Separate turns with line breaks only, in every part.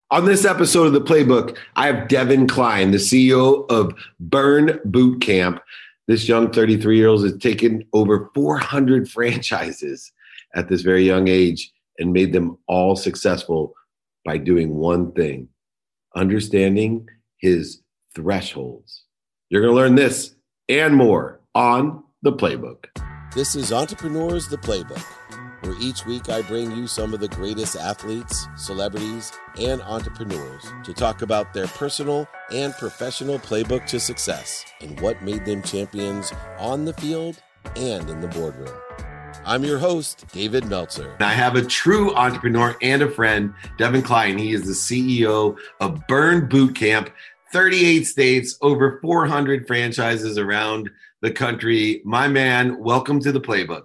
On this episode of The Playbook, I have Devin Klein, the CEO of Burn Boot Camp. This young 33-year-old has taken over 400 franchises at this very young age and made them all successful by doing one thing, understanding his thresholds. You're going to learn this and more on The Playbook.
This is Entrepreneurs The Playbook, where each week I bring you some of the greatest athletes, celebrities, and entrepreneurs to talk about their personal and professional playbook to success and what made them champions on the field and in the boardroom. I'm your host, David Meltzer.
I have a true entrepreneur and a friend, Devin Klein. He is the CEO of Burn Boot Camp, 38 states, over 400 franchises around the country. My man, welcome to The Playbook.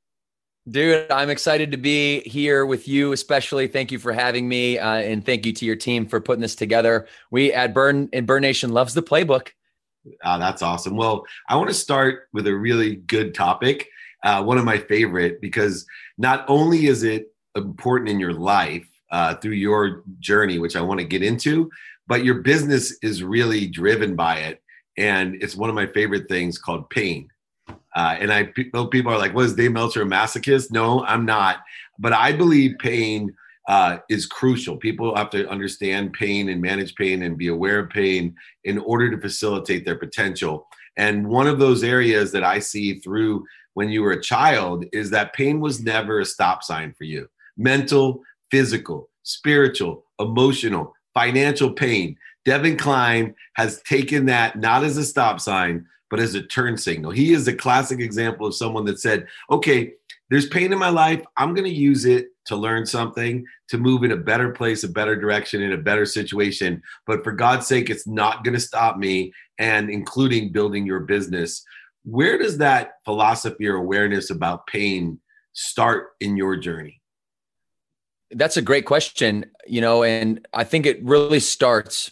Dude, I'm excited to be here with you, especially. Thank you for having me, and thank you to your team for putting this together. We at Burn and Burn Nation loves The Playbook.
That's awesome. Well, I want to start with a really good topic, one of my favorite, because not only is it important in your life through your journey, which I want to get into, but your business is really driven by it. And it's one of my favorite things called pain. And I know people are like, what is Dave Meltzer, a masochist? No, I'm not. But I believe pain is crucial. People have to understand pain and manage pain and be aware of pain in order to facilitate their potential. And one of those areas that I see through when you were a child is that pain was never a stop sign for you. Mental, physical, spiritual, emotional, financial pain. Devin Klein has taken that not as a stop sign, but as a turn signal. He is a classic example of someone that said, okay, there's pain in my life. I'm going to use it to learn something, to move in a better place, a better direction, in a better situation. But for God's sake, it's not going to stop me, and including building your business. Where does that philosophy or awareness about pain start in your journey?
That's a great question, and I think it really starts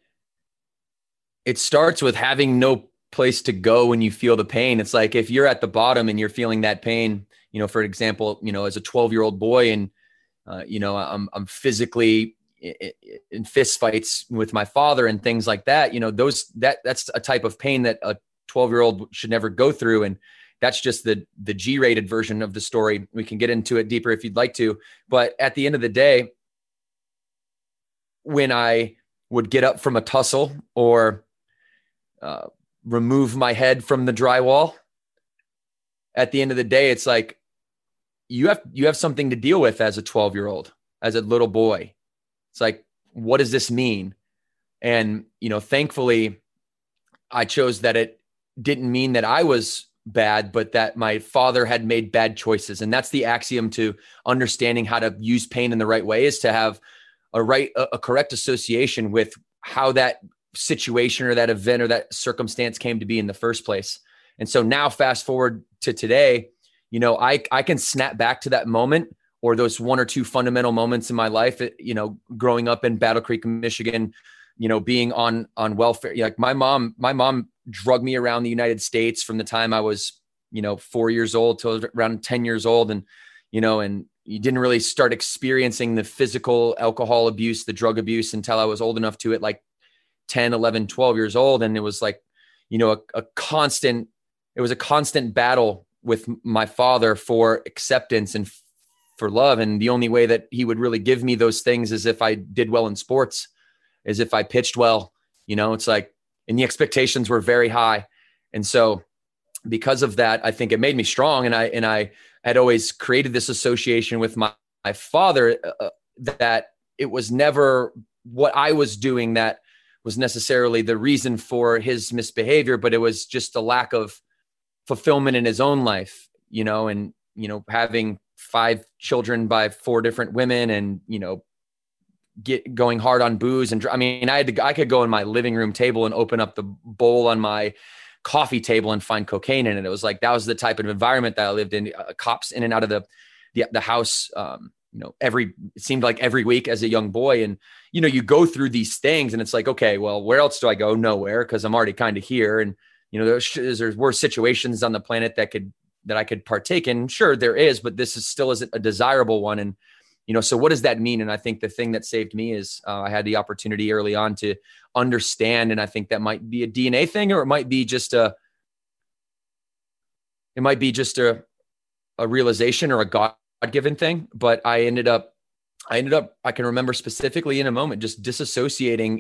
with having no place to go when you feel the pain. It's like if you're at the bottom and you're feeling that pain, for example, as a 12-year-old boy, and I'm physically in fist fights with my father and things like that. That's a type of pain that a 12-year-old should never go through, and that's just the G-rated version of the story. We can get into it deeper if you'd like to, but at the end of the day, when I would get up from a tussle or remove my head from the drywall, at the end of the day, it's like you have something to deal with as a 12-year-old, as a little boy. It's like, what does this mean? And, thankfully I chose that it didn't mean that I was bad, but that my father had made bad choices. And that's the axiom to understanding how to use pain in the right way, is to have a correct association with how that situation or that event or that circumstance came to be in the first place. And so now fast forward to today, I can snap back to that moment or those one or two fundamental moments in my life, growing up in Battle Creek, Michigan, being on welfare. Like my mom drugged me around the United States from the time I was, 4 years old till around 10 years old. And, and you didn't really start experiencing the physical alcohol abuse, the drug abuse, until I was old enough to it, like 10, 11, 12 years old. And it was like, a constant battle with my father for acceptance and for love. And the only way that he would really give me those things is if I did well in sports, is if I pitched well. It's like, and the expectations were very high. And so because of that, I think it made me strong. And I had always created this association with my father, that it was never what I was doing that was necessarily the reason for his misbehavior, but it was just a lack of fulfillment in his own life, and, having 5 children by 4 different women and, going hard on booze. And I could go in my living room table and open up the bowl on my coffee table and find cocaine in it. It was like, that was the type of environment that I lived in. Cops in and out of the house, it seemed like every week as a young boy. And, you go through these things and it's like, okay, well, where else do I go? Nowhere. 'Cause I'm already kind of here. And, there's worse situations on the planet that I could partake in. Sure, there is, but this is still isn't a desirable one. And, So what does that mean? And I think the thing that saved me is I had the opportunity early on to understand. And I think that might be a DNA thing, or it might be just a realization or a God-given thing. But I ended up, I can remember specifically in a moment, just disassociating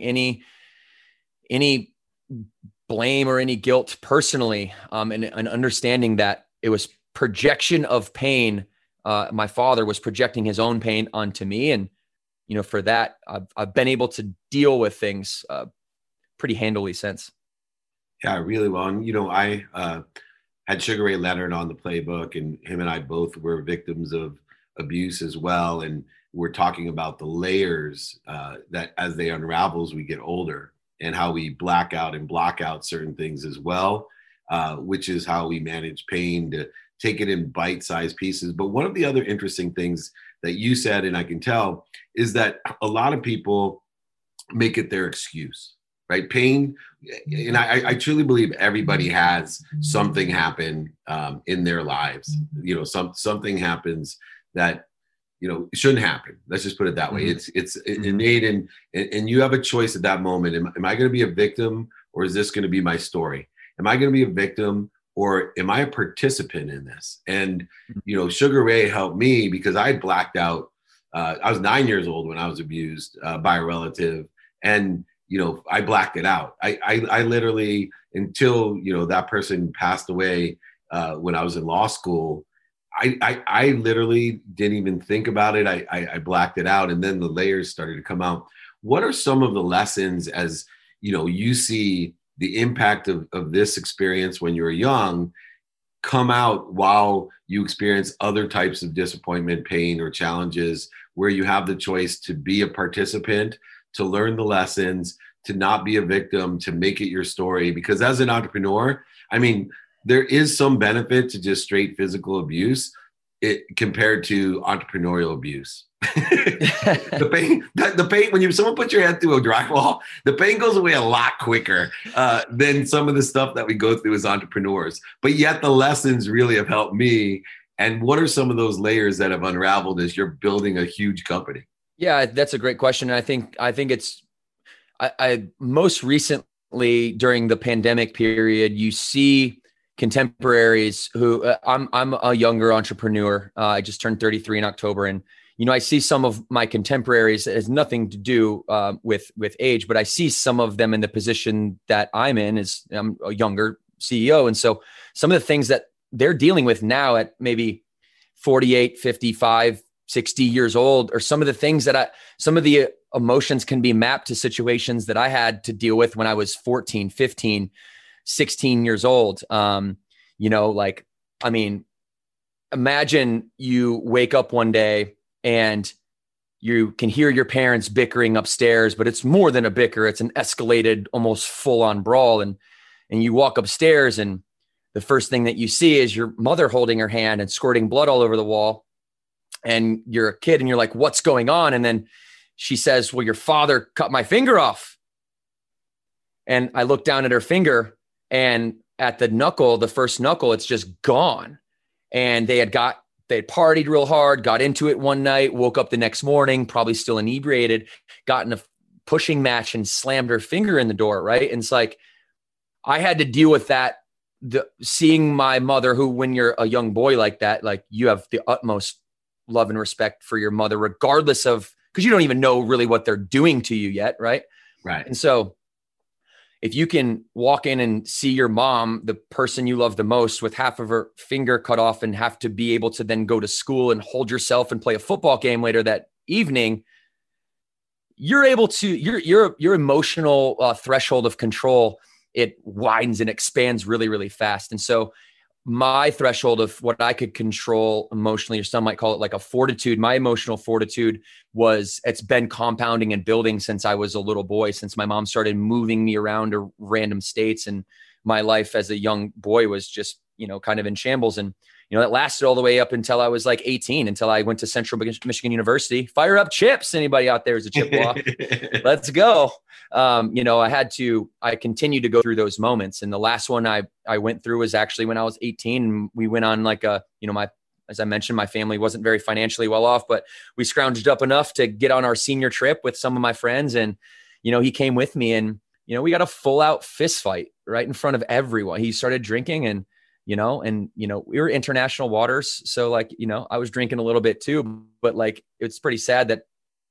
any blame or any guilt personally, and understanding that it was projection of pain. My father was projecting his own pain onto me. And, for that, I've been able to deal with things pretty handily since.
Yeah, really well. And, I had Sugar Ray Leonard on the playbook, and him and I both were victims of abuse as well. And we're talking about the layers that as they unravel as we get older, and how we black out and block out certain things as well, which is how we manage pain, to take it in bite-sized pieces. But one of the other interesting things that you said, and I can tell, is that a lot of people make it their excuse, right? Pain, and I truly believe everybody has something happen in their lives. Something happens that it shouldn't happen. Let's just put it that way. It's innate, and you have a choice at that moment. Am I going to be a victim, or is this going to be my story? Am I going to be a victim, or am I a participant in this? And, Sugar Ray helped me because I had blacked out. I was 9 years old when I was abused by a relative, and, I blacked it out. I literally, until, that person passed away when I was in law school, I literally didn't even think about it. I blacked it out, and then the layers started to come out. What are some of the lessons, as you see the impact of this experience when you were young come out while you experience other types of disappointment, pain, or challenges, where you have the choice to be a participant, to learn the lessons, to not be a victim, to make it your story? Because as an entrepreneur, there is some benefit to just straight physical abuse compared to entrepreneurial abuse. the pain when someone puts your head through a drywall, the pain goes away a lot quicker than some of the stuff that we go through as entrepreneurs. But yet the lessons really have helped me. And what are some of those layers that have unraveled as you're building a huge company?
Yeah, that's a great question. I think it's I most recently during the pandemic period, you see contemporaries who I'm a younger entrepreneur. I just turned 33 in October, and I see some of my contemporaries. It has nothing to do with age, but I see some of them in the position that I'm in, as I'm a younger CEO, and so some of the things that they're dealing with now at maybe 48, 55, 60 years old, or some of the things that some of the emotions can be mapped to situations that I had to deal with when I was 14, 15, 16 years old. Imagine you wake up one day and you can hear your parents bickering upstairs, but it's more than a bicker. It's an escalated, almost full on brawl. And you walk upstairs, and the first thing that you see is your mother holding her hand and squirting blood all over the wall. And you're a kid and you're like, what's going on? And then she says, well, your father cut my finger off. And I look down at her finger, and at the knuckle, the first knuckle, it's just gone. And they had partied real hard, got into it one night, woke up the next morning, probably still inebriated, got in a pushing match and slammed her finger in the door. Right. And it's like, I had to deal with that. Seeing my mother, who, when you're a young boy like that, like, you have the utmost love and respect for your mother, regardless of, because you don't even know really what they're doing to you yet. Right.
Right.
And so if you can walk in and see your mom, the person you love the most, with half of her finger cut off, and have to be able to then go to school and hold yourself and play a football game later that evening, you're able to, your emotional threshold of control, it widens and expands really, really fast. And so my threshold of what I could control emotionally, or some might call it like a fortitude, my emotional fortitude it's been compounding and building since I was a little boy, since my mom started moving me around to random states. And my life as a young boy was just, kind of in shambles. And, that lasted all the way up until I was like 18, until I went to Central Michigan University. Fire up Chips. Anybody out there is a Chippewa? Let's go. I continued to go through those moments. And the last one I went through was actually when I was 18, and we went on like as I mentioned, my family wasn't very financially well off, but we scrounged up enough to get on our senior trip with some of my friends. And, he came with me, and, we got a full out fist fight right in front of everyone. He started drinking, and, we were international waters. So like, I was drinking a little bit too, but like, it's pretty sad that,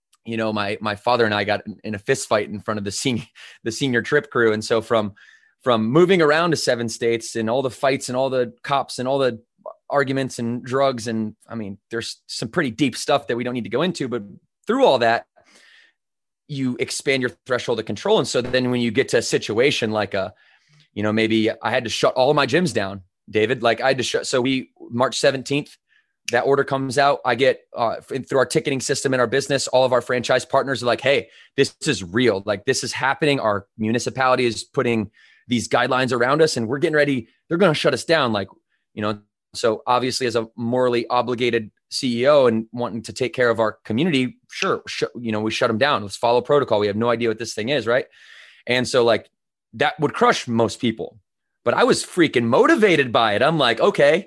my father and I got in a fist fight in front of the senior trip crew. And so from moving around to 7 states and all the fights and all the cops and all the arguments and drugs. And I mean, there's some pretty deep stuff that we don't need to go into, but through all that, you expand your threshold of control. And so then when you get to a situation like maybe I had to shut all of my gyms down, David, like I had to shut. So March 17th, that order comes out. I get through our ticketing system in our business, all of our franchise partners are like, hey, this is real. Like this is happening. Our municipality is putting these guidelines around us and we're getting ready. They're going to shut us down. Like, so obviously as a morally obligated CEO and wanting to take care of our community, sure. We shut them down. Let's follow protocol. We have no idea what this thing is. Right. And so like that would crush most people. But I was freaking motivated by it. I'm like, okay,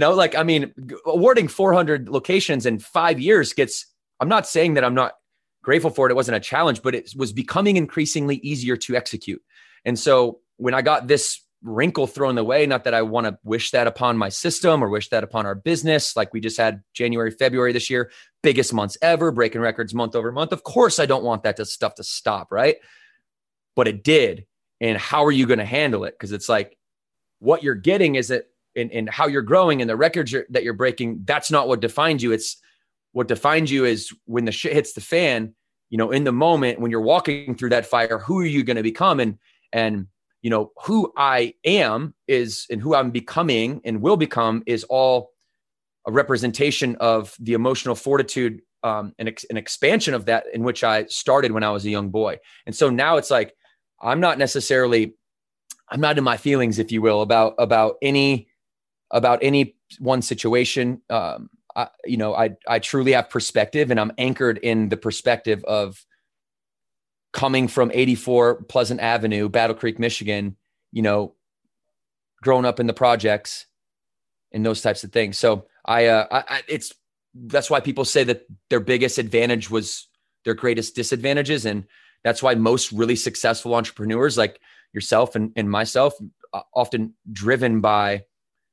awarding 400 locations in 5 years I'm not saying that I'm not grateful for it. It wasn't a challenge, but it was becoming increasingly easier to execute. And so when I got this wrinkle thrown away, not that I want to wish that upon my system or wish that upon our business, like we just had January, February this year, biggest months ever, breaking records month over month. Of course, I don't want that stuff to stop, right? But it did. And how are you going to handle it? Because it's like, what you're getting is that and how you're growing and the records that you're breaking, that's not what defines you. It's what defines you is when the shit hits the fan, in the moment when you're walking through that fire, who are you going to become? And who I am is, and who I'm becoming and will become is all a representation of the emotional fortitude, an expansion of that in which I started when I was a young boy. And so now it's like, I'm not in my feelings, if you will, about any one situation. I truly have perspective, and I'm anchored in the perspective of coming from 84 Pleasant Avenue, Battle Creek, Michigan, growing up in the projects and those types of things. So that's why people say that their biggest advantage was their greatest disadvantages. And that's why most really successful entrepreneurs like yourself and myself, often driven by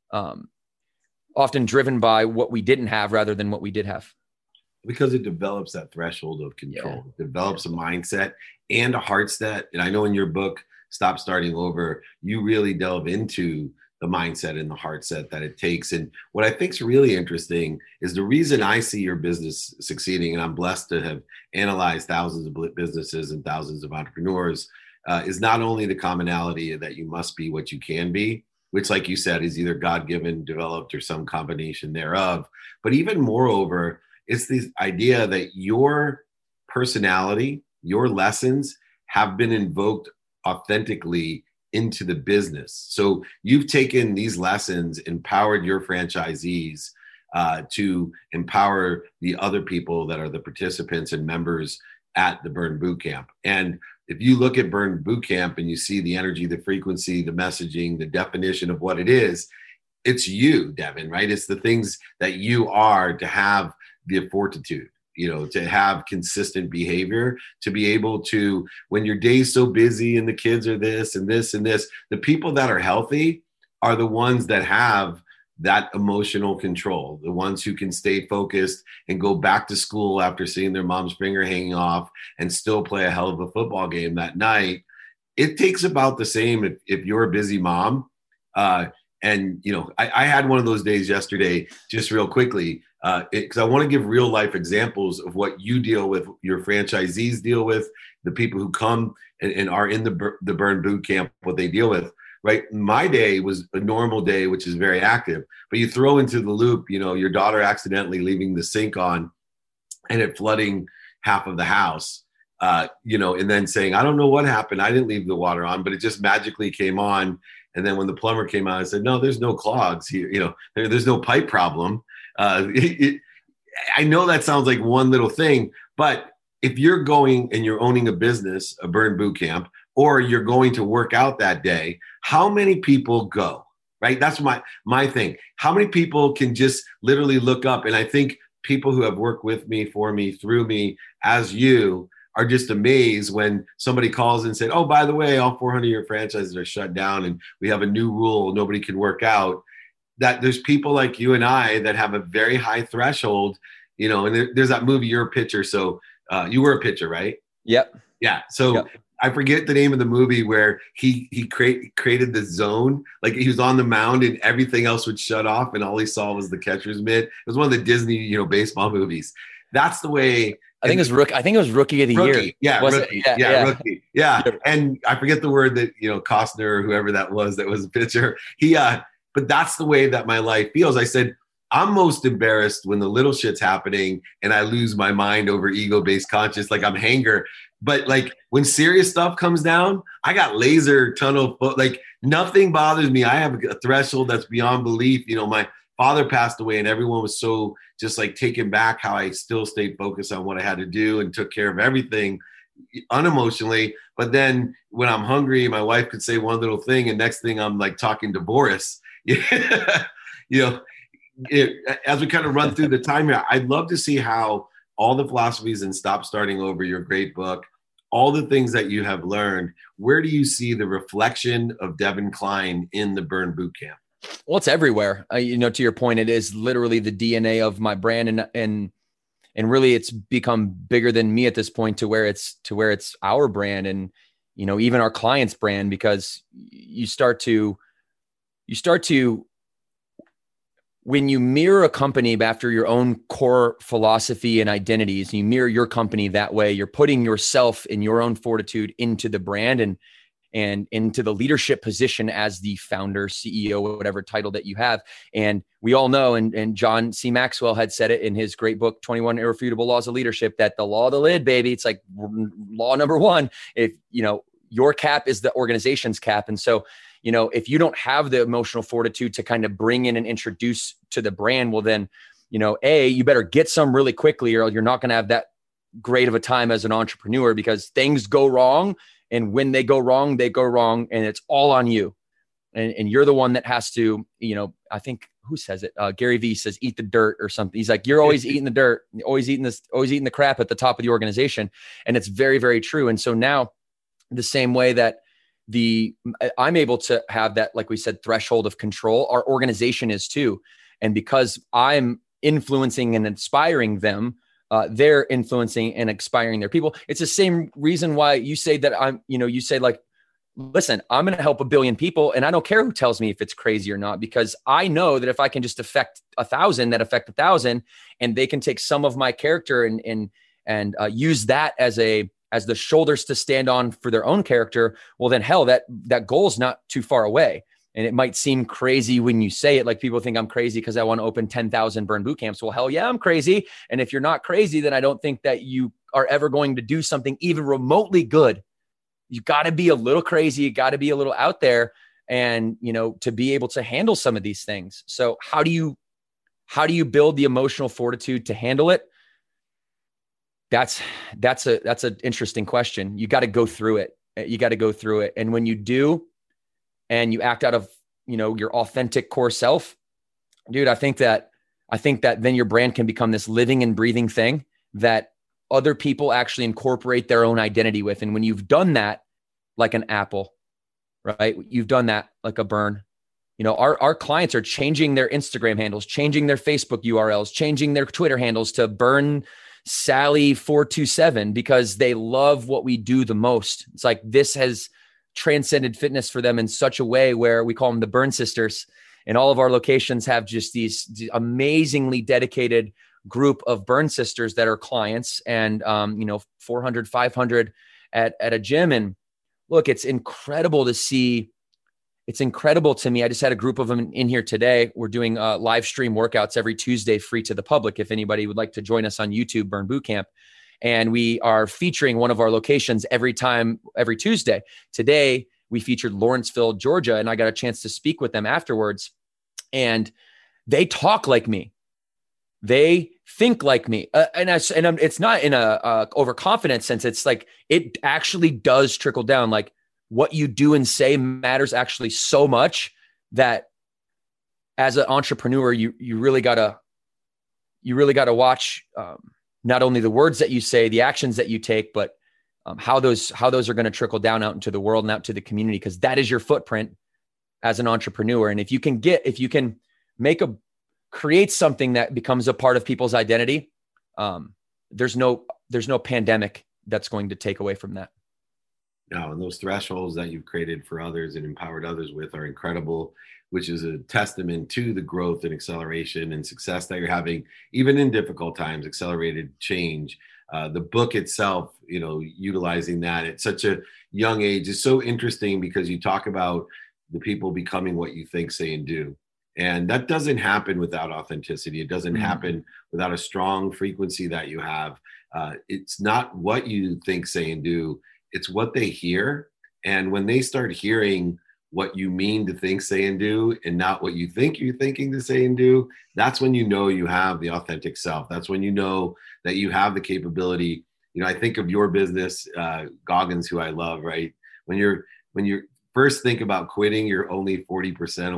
what we didn't have rather than what we did have.
Because it develops that threshold of control. Yeah. It develops a mindset and a heart set. And I know in your book, Stop Starting Over, you really delve into the mindset and the heart set that it takes. And what I think is really interesting is the reason I see your business succeeding, and I'm blessed to have analyzed thousands of businesses and thousands of entrepreneurs, is not only the commonality that you must be what you can be, which, like you said, is either God-given, developed, or some combination thereof. But even moreover, it's this idea that your personality, your lessons have been invoked authentically into the business. So you've taken these lessons, empowered your franchisees to empower the other people that are the participants and members at the Burn Bootcamp. And if you look at Burn Bootcamp and you see the energy, the frequency, the messaging, the definition of what it is, it's you, Devin, right? It's the things that you are to have the fortitude, to have consistent behavior, to be able to, when your day's so busy and the kids are this and this and this, the people that are healthy are the ones that have that emotional control, the ones who can stay focused and go back to school after seeing their mom's finger hanging off and still play a hell of a football game that night. It takes about the same if you're a busy mom. I had one of those days yesterday, just real quickly, because I want to give real life examples of what you deal with, your franchisees deal with, the people who come and are in the Burn Bootcamp, what they deal with. Right. My day was a normal day, which is very active, but you throw into the loop, your daughter accidentally leaving the sink on and it flooding half of the house, and then saying, I don't know what happened. I didn't leave the water on, but it just magically came on. And then when the plumber came out, I said, no, there's no clogs here. There's no pipe problem. I know that sounds like one little thing, but if you're going and you're owning a business, a Burn Bootcamp, or you're going to work out that day, how many people go? right? That's my thing. How many people can just literally look up? And I think people who have worked with me, for me, through me, as you, are just amazed when somebody calls and said, oh, by the way, all 400 of your franchises are shut down and we have a new rule, nobody can work out. That there's people like you and I that have a very high threshold, and there's that movie, You're a Pitcher. So you were a pitcher, right?
Yep.
Yeah. So
yep.
I forget the name of the movie where he created the zone. Like he was on the mound and everything else would shut off and all he saw was the catcher's mitt. It was one of the Disney, baseball movies. That's the way.
I think it was Rookie of the Year.
Yeah,
was
rookie.
It? Yeah,
Rookie. Yeah. And I forget the word that, Costner or whoever that was a pitcher. But that's the way that my life feels. I said, I'm most embarrassed when the little shit's happening and I lose my mind over ego-based conscious, like I'm hanger. But like when serious stuff comes down, I got laser tunnel, like nothing bothers me. I have a threshold that's beyond belief. My father passed away and everyone was so just like taken back how I still stayed focused on what I had to do and took care of everything unemotionally. But then when I'm hungry, my wife could say one little thing and next thing I'm like talking to Boris. As we kind of run through the time here, I'd love to see how all the philosophies in Stop Starting Over, your great book, all the things that you have learned, where do you see the reflection of Devin Klein in the Burn Bootcamp?
Well, it's everywhere. To your point, it is literally the DNA of my brand, and really, it's become bigger than me at this point to where it's our brand, and even our clients' brand, because you start to when you mirror a company after your own core philosophy and identities, you mirror your company that way. You're putting yourself and your own fortitude into the brand and into the leadership position as the founder, CEO, whatever title that you have. And we all know, and John C. Maxwell had said it in his great book, 21 Irrefutable Laws of Leadership, that the law of the lid, baby, it's like law number one. If, your cap is the organization's cap. And so, if you don't have the emotional fortitude to kind of bring in and introduce to the brand, well, then, you better get some really quickly, or you're not going to have that great of a time as an entrepreneur, because things go wrong. And when they go wrong, and it's all on you. And you're the one that has to, I think, who says it? Gary Vee says, eat the dirt or something. He's like, you're always eating the dirt, always eating the crap at the top of the organization. And it's very, very true. And so now the same way that I'm able to have that, like we said, threshold of control, our organization is too. And because I'm influencing and inspiring them, they're influencing and inspiring their people. It's the same reason why you say that you say like, listen, I'm going to help 1 billion people. And I don't care who tells me if it's crazy or not, because I know that if I can just affect 1,000 that affect 1,000, and they can take some of my character and use that as the shoulders to stand on for their own character, well, then hell, that goal's not too far away. And it might seem crazy when you say it, like people think I'm crazy because I want to open 10,000 Burn boot camps. Well, hell yeah, I'm crazy. And if you're not crazy, then I don't think that you are ever going to do something even remotely good. You got to be a little crazy. You got to be a little out there, and, to be able to handle some of these things. So how do you build the emotional fortitude to handle it? That's an interesting question. You got to go through it. And when you do, and you act out of, your authentic core self, dude, I think that then your brand can become this living and breathing thing that other people actually incorporate their own identity with. And when you've done that, like an Apple, right? You've done that like a Burn. Our clients are changing their Instagram handles, changing their Facebook URLs, changing their Twitter handles to Burn Sally 427 because they love what we do the most. It's like this has transcended fitness for them in such a way where we call them the Burn Sisters, and all of our locations have just these amazingly dedicated group of Burn Sisters that are clients, and 400, 500 at a gym. And look, it's incredible to see. It's incredible to me. I just had a group of them in here today. We're doing live stream workouts every Tuesday, free to the public. If anybody would like to join us on YouTube, Burn Bootcamp. And we are featuring one of our locations every Tuesday. Today, we featured Lawrenceville, Georgia, and I got a chance to speak with them afterwards. And they talk like me. They think like me. It's not in a overconfident sense. It's like it actually does trickle down. Like what you do and say matters actually so much that as an entrepreneur, you really gotta watch not only the words that you say, the actions that you take, but how those are going to trickle down out into the world and out to the community, because that is your footprint as an entrepreneur. And if you can create something that becomes a part of people's identity, there's no pandemic that's going to take away from that.
No, and those thresholds that you've created for others and empowered others with are incredible, which is a testament to the growth and acceleration and success that you're having, even in difficult times, accelerated change. The book itself, utilizing that at such a young age is so interesting, because you talk about the people becoming what you think, say, and do. And that doesn't happen without authenticity. It doesn't happen without a strong frequency that you have. It's not what you think, say, and do. It's what they hear. And when they start hearing what you mean to think, say, and do, and not what you think you're thinking to say and do, that's when you know you have the authentic self. That's when you know that you have the capability. I think of your business, Goggins, who I love, right? When you're first think about quitting, you're only 40%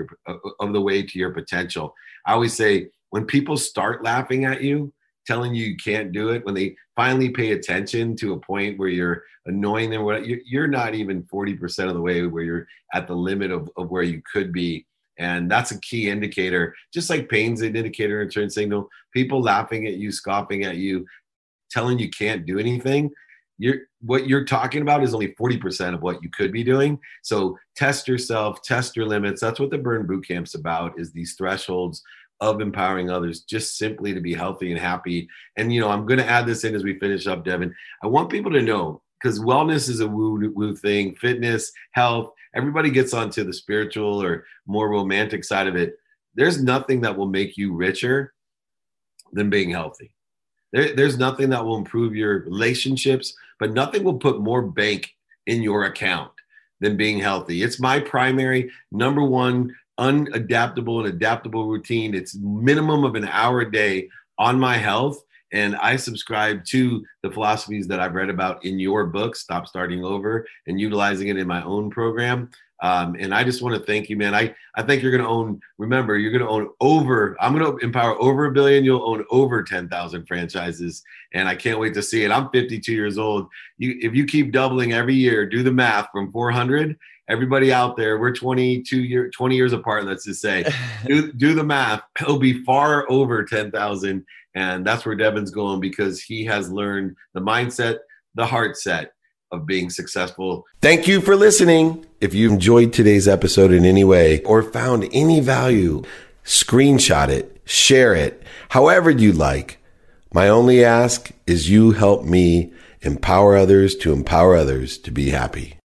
of the way to your potential. I always say, when people start laughing at you, telling you can't do it, when they finally pay attention to a point where you're annoying them, you're not even 40% of the way where you're at the limit of where you could be. And that's a key indicator, just like pain's an indicator in turn signal. People laughing at you, scoffing at you, telling you can't do anything. What you're talking about is only 40% of what you could be doing. So test yourself, test your limits. That's what the Burn Bootcamp's about, is these thresholds of empowering others just simply to be healthy and happy. And, I'm going to add this in as we finish up, Devin. I want people to know, because wellness is a woo thing, fitness, health, everybody gets onto the spiritual or more romantic side of it. There's nothing that will make you richer than being healthy. There's nothing that will improve your relationships, but nothing will put more bank in your account than being healthy. It's my primary number one unadaptable and adaptable routine. It's minimum of an hour a day on my health. And I subscribe to the philosophies that I've read about in your book, Stop Starting Over, and utilizing it in my own program. And I just want to thank you, man. I think you're going to own, remember, you're going to own I'm going to empower over 1 billion. You'll own over 10,000 franchises. And I can't wait to see it. I'm 52 years old. If you keep doubling every year, do the math from 400, everybody out there, we're 20 years apart, let's just say, do the math. It'll be far over 10,000. And that's where Devin's going, because he has learned the mindset, the heart set of being successful.
Thank you for listening. If you enjoyed today's episode in any way or found any value, screenshot it, share it, however you like. My only ask is you help me empower others to be happy.